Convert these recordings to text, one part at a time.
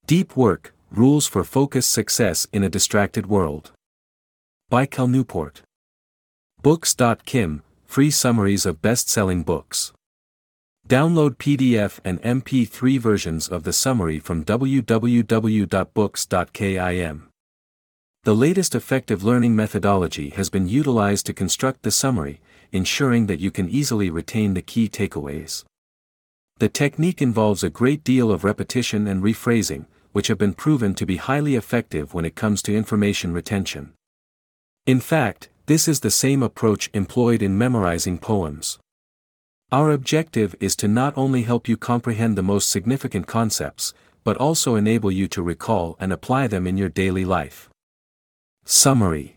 Deep Work, Rules for Focused Success in a Distracted World. By Cal Newport. Books.kim, free summaries of best-selling books. Download PDF and MP3 versions of the summary from www.books.kim. The latest effective learning methodology has been utilized to construct the summary, ensuring that you can easily retain the key takeaways. The technique involves a great deal of repetition and rephrasing, which have been proven to be highly effective when it comes to information retention. In fact, this is the same approach employed in memorizing poems. Our objective is to not only help you comprehend the most significant concepts, but also enable you to recall and apply them in your daily life. Summary.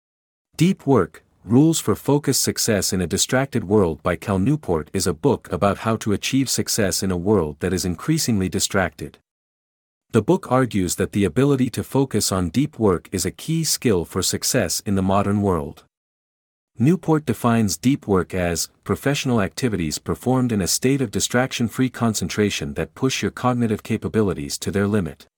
Deep Work, Rules for Focused Success in a Distracted World by Cal Newport is a book about how to achieve success in a world that is increasingly distracted. The book argues that the ability to focus on deep work is a key skill for success in the modern world. Newport defines deep work as professional activities performed in a state of distraction-free concentration that push your cognitive capabilities to their limit.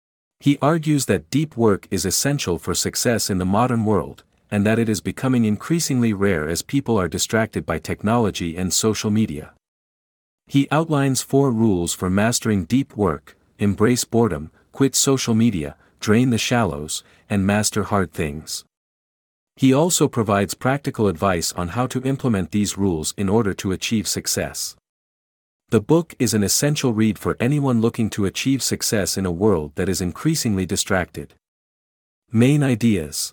He argues that deep work is essential for success in the modern world, and that it is becoming increasingly rare as people are distracted by technology and social media. He outlines 4 rules for mastering deep work: embrace boredom, quit social media, drain the shallows, and master hard things. He also provides practical advice on how to implement these rules in order to achieve success. The book is an essential read for anyone looking to achieve success in a world that is increasingly distracted. Main ideas.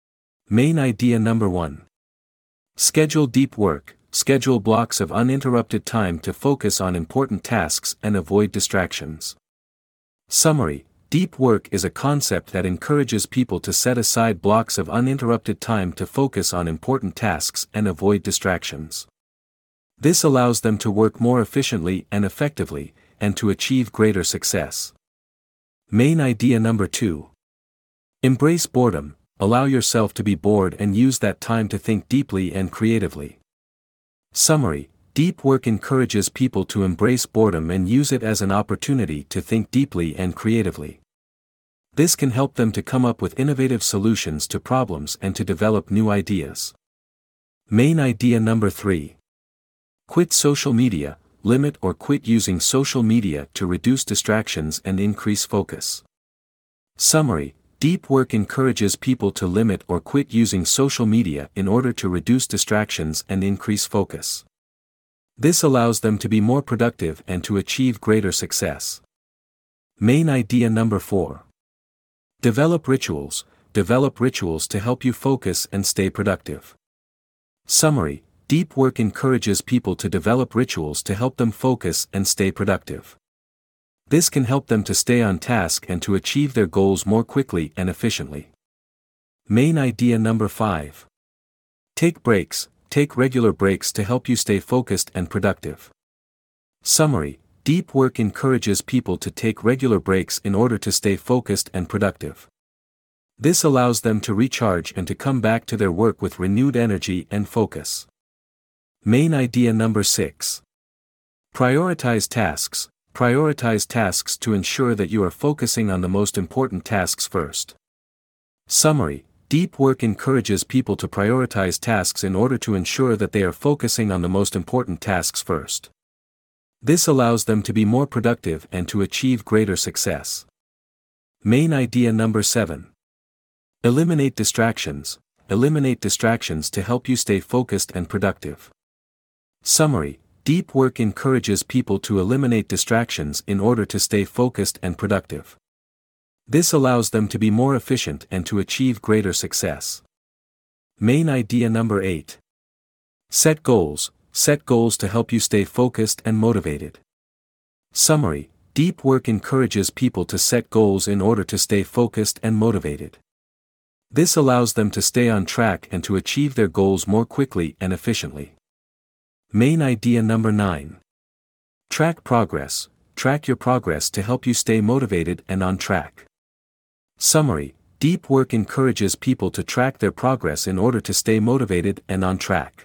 Main idea number 1. Schedule deep work. Schedule blocks of uninterrupted time to focus on important tasks and avoid distractions. Summary. Deep work is a concept that encourages people to set aside blocks of uninterrupted time to focus on important tasks and avoid distractions. This allows them to work more efficiently and effectively, and to achieve greater success. Main idea number 2. Embrace boredom. Allow yourself to be bored and use that time to think deeply and creatively. Summary. Deep work encourages people to embrace boredom and use it as an opportunity to think deeply and creatively. This can help them to come up with innovative solutions to problems and to develop new ideas. Main idea number 3. Quit social media. Limit or quit using social media to reduce distractions and increase focus. Summary. Deep work encourages people to limit or quit using social media in order to reduce distractions and increase focus. This allows them to be more productive and to achieve greater success. Main idea number 4. Develop rituals. Develop rituals to help you focus and stay productive. Summary. Deep work encourages people to develop rituals to help them focus and stay productive. This can help them to stay on task and to achieve their goals more quickly and efficiently. Main idea number 5. Take breaks. Take regular breaks to help you stay focused and productive. Summary. Deep work encourages people to take regular breaks in order to stay focused and productive. This allows them to recharge and to come back to their work with renewed energy and focus. Main idea number 6. Prioritize tasks. Prioritize tasks to ensure that you are focusing on the most important tasks first. Summary. Deep work encourages people to prioritize tasks in order to ensure that they are focusing on the most important tasks first. This allows them to be more productive and to achieve greater success. Main idea number 7. Eliminate distractions. Eliminate distractions to help you stay focused and productive. Summary. Deep work encourages people to eliminate distractions in order to stay focused and productive. This allows them to be more efficient and to achieve greater success. Main idea number 8. Set goals. Set goals to help you stay focused and motivated. Summary. Deep work encourages people to set goals in order to stay focused and motivated. This allows them to stay on track and to achieve their goals more quickly and efficiently. Main idea number 9. Track progress. Track your progress to help you stay motivated and on track. Summary. Deep work encourages people to track their progress in order to stay motivated and on track.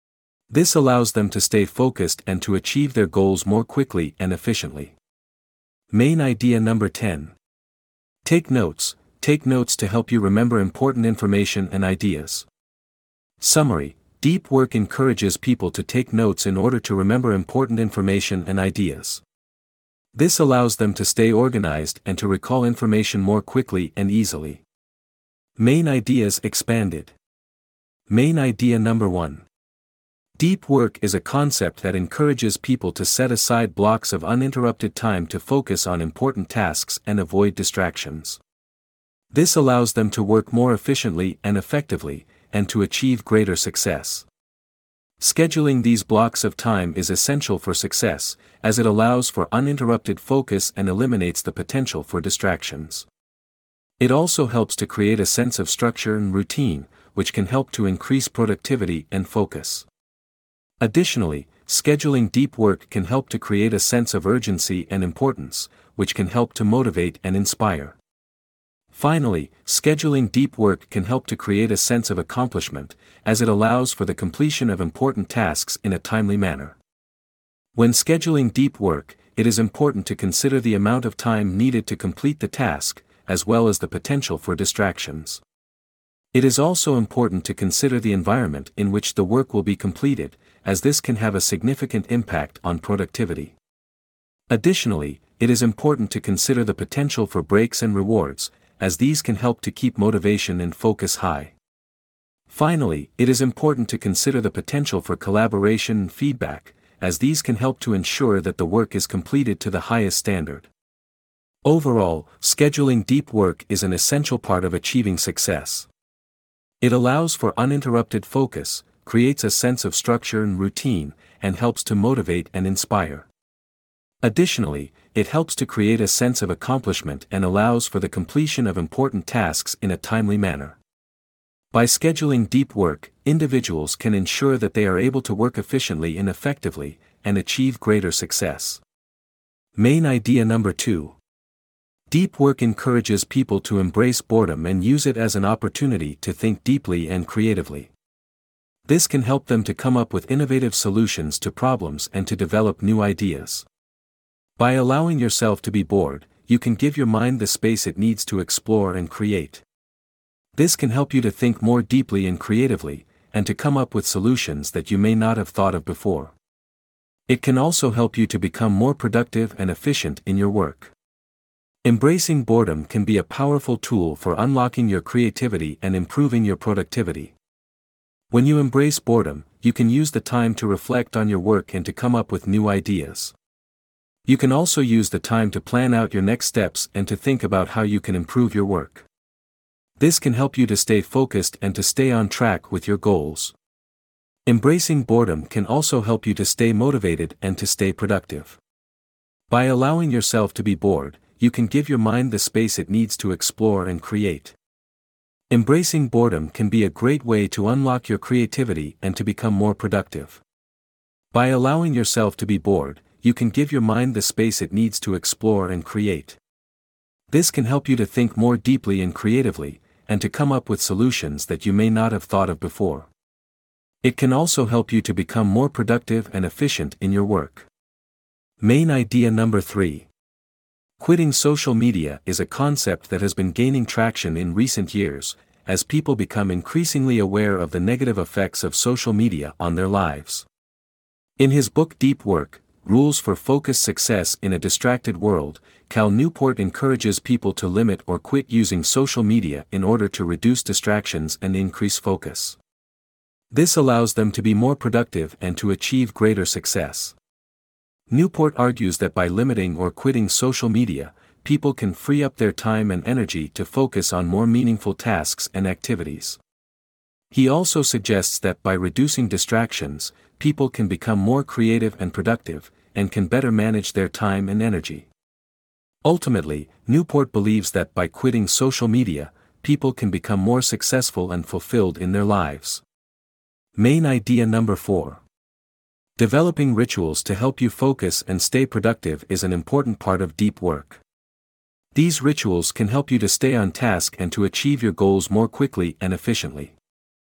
This allows them to stay focused and to achieve their goals more quickly and efficiently. Main idea number 10. Take notes. Take notes to help you remember important information and ideas. Summary: deep work encourages people to take notes in order to remember important information and ideas. This allows them to stay organized and to recall information more quickly and easily. Main ideas expanded. Main idea number 1. Deep work is a concept that encourages people to set aside blocks of uninterrupted time to focus on important tasks and avoid distractions. This allows them to work more efficiently and effectively, and to achieve greater success. Scheduling these blocks of time is essential for success, as it allows for uninterrupted focus and eliminates the potential for distractions. It also helps to create a sense of structure and routine, which can help to increase productivity and focus. Additionally, scheduling deep work can help to create a sense of urgency and importance, which can help to motivate and inspire. Finally, scheduling deep work can help to create a sense of accomplishment, as it allows for the completion of important tasks in a timely manner. When scheduling deep work, it is important to consider the amount of time needed to complete the task, as well as the potential for distractions. It is also important to consider the environment in which the work will be completed, as this can have a significant impact on productivity. Additionally, it is important to consider the potential for breaks and rewards, as these can help to keep motivation and focus high. Finally, it is important to consider the potential for collaboration and feedback, as these can help to ensure that the work is completed to the highest standard. Overall, scheduling deep work is an essential part of achieving success. It allows for uninterrupted focus, creates a sense of structure and routine, and helps to motivate and inspire. Additionally, it helps to create a sense of accomplishment and allows for the completion of important tasks in a timely manner. By scheduling deep work, individuals can ensure that they are able to work efficiently and effectively, and achieve greater success. Main idea number 2. Deep work encourages people to embrace boredom and use it as an opportunity to think deeply and creatively. This can help them to come up with innovative solutions to problems and to develop new ideas. By allowing yourself to be bored, you can give your mind the space it needs to explore and create. This can help you to think more deeply and creatively, and to come up with solutions that you may not have thought of before. It can also help you to become more productive and efficient in your work. Embracing boredom can be a powerful tool for unlocking your creativity and improving your productivity. When you embrace boredom, you can use the time to reflect on your work and to come up with new ideas. You can also use the time to plan out your next steps and to think about how you can improve your work. This can help you to stay focused and to stay on track with your goals. Embracing boredom can also help you to stay motivated and to stay productive. By allowing yourself to be bored, you can give your mind the space it needs to explore and create. Embracing boredom can be a great way to unlock your creativity and to become more productive. By allowing yourself to be bored, you can give your mind the space it needs to explore and create. This can help you to think more deeply and creatively, and to come up with solutions that you may not have thought of before. It can also help you to become more productive and efficient in your work. Main idea number 3. Quitting social media is a concept that has been gaining traction in recent years, as people become increasingly aware of the negative effects of social media on their lives. In his book Deep Work, Rules for Focused Success in a Distracted World, Cal Newport encourages people to limit or quit using social media in order to reduce distractions and increase focus. This allows them to be more productive and to achieve greater success. Newport argues that by limiting or quitting social media, people can free up their time and energy to focus on more meaningful tasks and activities. He also suggests that by reducing distractions, people can become more creative and productive, and can better manage their time and energy. Ultimately, Newport believes that by quitting social media, people can become more successful and fulfilled in their lives. Main idea number 4. Developing rituals to help you focus and stay productive is an important part of deep work. These rituals can help you to stay on task and to achieve your goals more quickly and efficiently.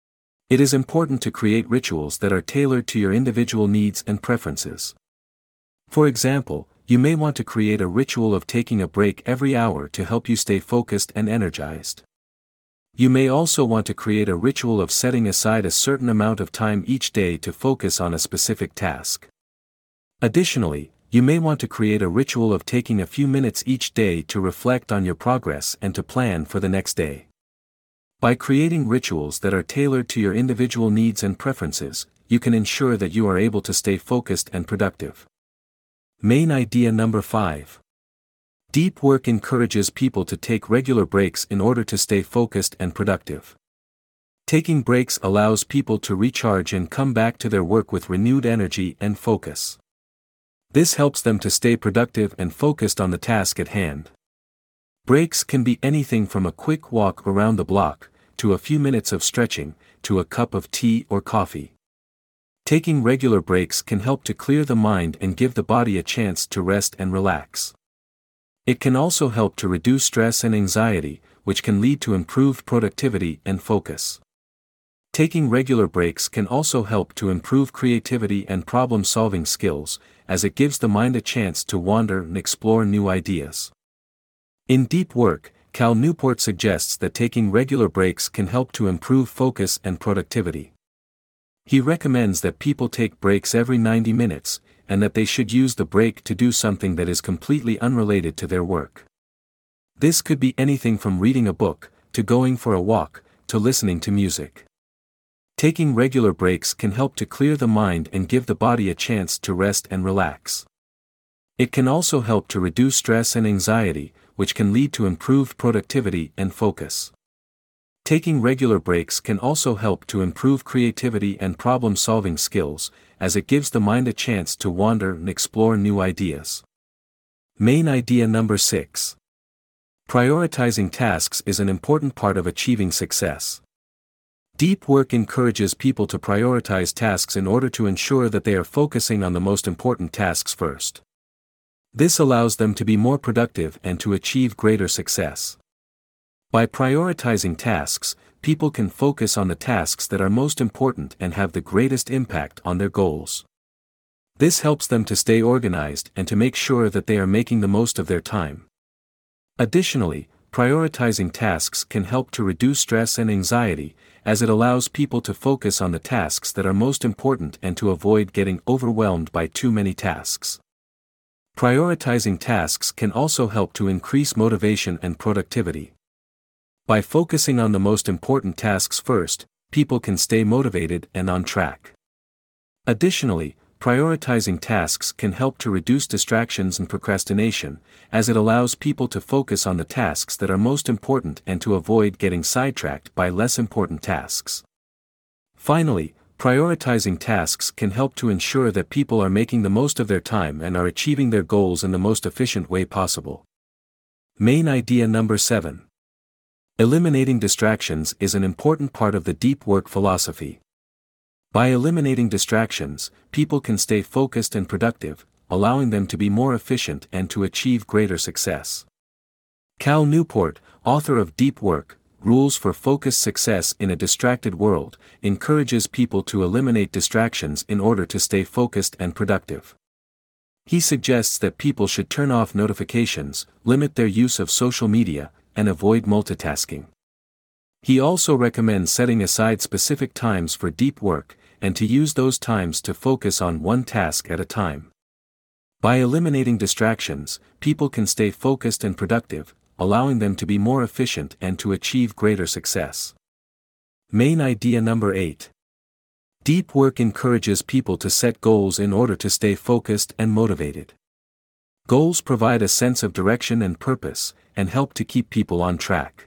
It is important to create rituals that are tailored to your individual needs and preferences. For example, You may want to create a ritual of taking a break every hour to help you stay focused and energized. You may also want to create a ritual of setting aside a certain amount of time each day to focus on a specific task. Additionally, you may want to create a ritual of taking a few minutes each day to reflect on your progress and to plan for the next day. By creating rituals that are tailored to your individual needs and preferences, you can ensure that you are able to stay focused and productive. Main idea number 5. Deep work encourages people to take regular breaks in order to stay focused and productive. Taking breaks allows people to recharge and come back to their work with renewed energy and focus. This helps them to stay productive and focused on the task at hand. Breaks can be anything from a quick walk around the block, to a few minutes of stretching, to a cup of tea or coffee. Taking regular breaks can help to clear the mind and give the body a chance to rest and relax. It can also help to reduce stress and anxiety, which can lead to improved productivity and focus. Taking regular breaks can also help to improve creativity and problem-solving skills, as it gives the mind a chance to wander and explore new ideas. In Deep Work, Cal Newport suggests that taking regular breaks can help to improve focus and productivity. He recommends that people take breaks every 90 minutes, and that they should use the break to do something that is completely unrelated to their work. This could be anything from reading a book, to going for a walk, to listening to music. Taking regular breaks can help to clear the mind and give the body a chance to rest and relax. It can also help to reduce stress and anxiety, which can lead to improved productivity and focus. Taking regular breaks can also help to improve creativity and problem-solving skills, as it gives the mind a chance to wander and explore new ideas. Main idea number 6. Prioritizing tasks is an important part of achieving success. Deep work encourages people to prioritize tasks in order to ensure that they are focusing on the most important tasks first. This allows them to be more productive and to achieve greater success. By prioritizing tasks, people can focus on the tasks that are most important and have the greatest impact on their goals. This helps them to stay organized and to make sure that they are making the most of their time. Additionally, prioritizing tasks can help to reduce stress and anxiety, as it allows people to focus on the tasks that are most important and to avoid getting overwhelmed by too many tasks. Prioritizing tasks can also help to increase motivation and productivity. By focusing on the most important tasks first, people can stay motivated and on track. Additionally, prioritizing tasks can help to reduce distractions and procrastination, as it allows people to focus on the tasks that are most important and to avoid getting sidetracked by less important tasks. Finally, prioritizing tasks can help to ensure that people are making the most of their time and are achieving their goals in the most efficient way possible. Main idea number 7. Eliminating distractions is an important part of the Deep Work philosophy. By eliminating distractions, people can stay focused and productive, allowing them to be more efficient and to achieve greater success. Cal Newport, author of Deep Work, Rules for Focused Success in a Distracted World, encourages people to eliminate distractions in order to stay focused and productive. He suggests that people should turn off notifications, limit their use of social media, and avoid multitasking. He also recommends setting aside specific times for deep work, and to use those times to focus on one task at a time. By eliminating distractions, people can stay focused and productive, allowing them to be more efficient and to achieve greater success. Main idea number 8. Deep work encourages people to set goals in order to stay focused and motivated. Goals provide a sense of direction and purpose, and help to keep people on track.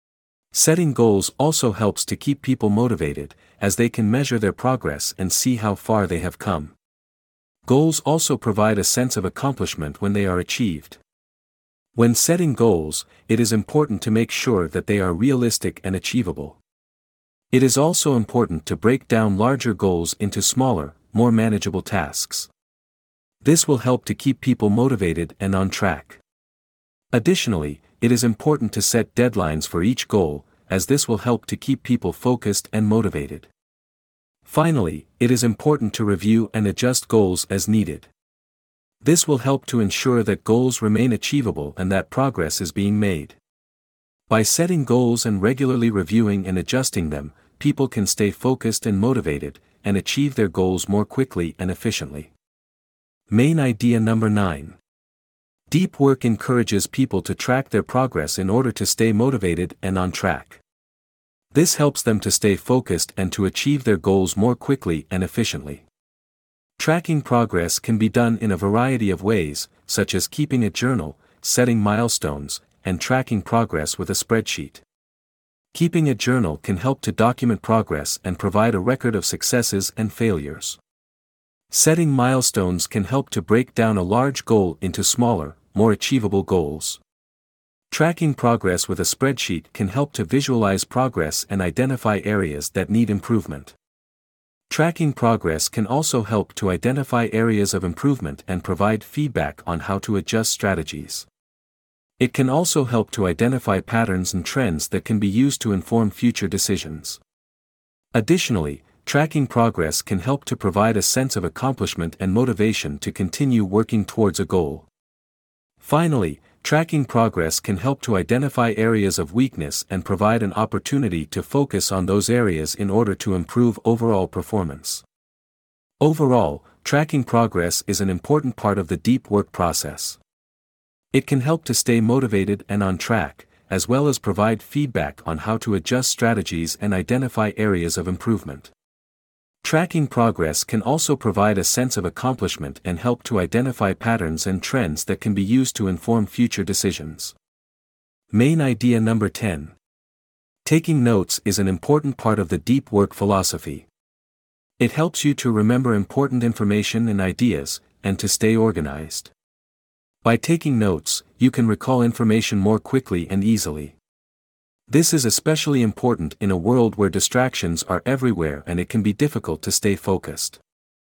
Setting goals also helps to keep people motivated, as they can measure their progress and see how far they have come. Goals also provide a sense of accomplishment when they are achieved. When setting goals, it is important to make sure that they are realistic and achievable. It is also important to break down larger goals into smaller, more manageable tasks. This will help to keep people motivated and on track. Additionally, it is important to set deadlines for each goal, as this will help to keep people focused and motivated. Finally, it is important to review and adjust goals as needed. This will help to ensure that goals remain achievable and that progress is being made. By setting goals and regularly reviewing and adjusting them, people can stay focused and motivated, and achieve their goals more quickly and efficiently. Main idea number 9. Deep work encourages people to track their progress in order to stay motivated and on track. This helps them to stay focused and to achieve their goals more quickly and efficiently. Tracking progress can be done in a variety of ways, such as keeping a journal, setting milestones, and tracking progress with a spreadsheet. Keeping a journal can help to document progress and provide a record of successes and failures. Setting milestones can help to break down a large goal into smaller, more achievable goals. Tracking progress with a spreadsheet can help to visualize progress and identify areas that need improvement. Tracking progress can also help to identify areas of improvement and provide feedback on how to adjust strategies. It can also help to identify patterns and trends that can be used to inform future decisions. Additionally, tracking progress can help to provide a sense of accomplishment and motivation to continue working towards a goal. Finally, tracking progress can help to identify areas of weakness and provide an opportunity to focus on those areas in order to improve overall performance. Overall, tracking progress is an important part of the deep work process. It can help to stay motivated and on track, as well as provide feedback on how to adjust strategies and identify areas of improvement. Tracking progress can also provide a sense of accomplishment and help to identify patterns and trends that can be used to inform future decisions. Main idea number 10. Taking notes is an important part of the deep work philosophy. It helps you to remember important information and ideas, and to stay organized. By taking notes, you can recall information more quickly and easily. This is especially important in a world where distractions are everywhere and it can be difficult to stay focused.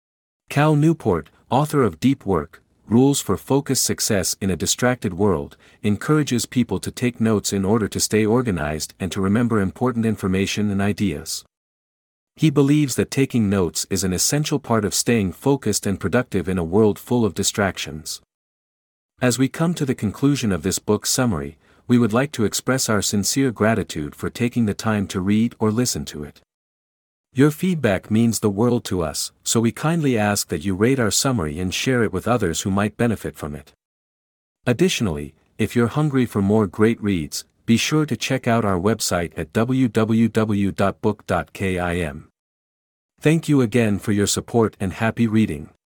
Cal Newport, author of Deep Work, Rules for Focused Success in a Distracted World, encourages people to take notes in order to stay organized and to remember important information and ideas. He believes that taking notes is an essential part of staying focused and productive in a world full of distractions. As we come to the conclusion of this book summary, we would like to express our sincere gratitude for taking the time to read or listen to it. Your feedback means the world to us, so we kindly ask that you rate our summary and share it with others who might benefit from it. Additionally, if you're hungry for more great reads, be sure to check out our website at www.book.kim. Thank you again for your support and happy reading.